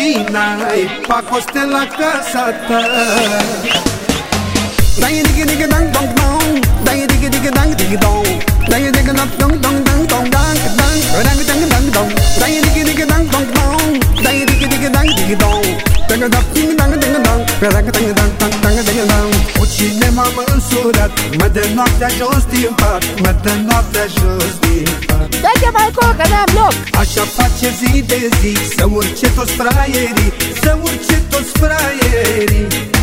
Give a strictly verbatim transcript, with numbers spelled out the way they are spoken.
n-ai pacoste la casa ta. Dai digi digi dang dong dong, dai digi digi dang digi dong, dai digi dang dong dong dang dong dang dang dang dang dang dong, dai digi digi dang dong dong, dai digi digi dang digi dong, dang dang ding dang ding dong, dang dang dang dang dang dang dang. Cu cine m-am însurat, mă dă noaptea jos din pat, mă dă noaptea jos din pat. Dă-te mai încolo că n-am loc. Așa face zi de zi, să urce toți fraierii, să urce toți fraierii.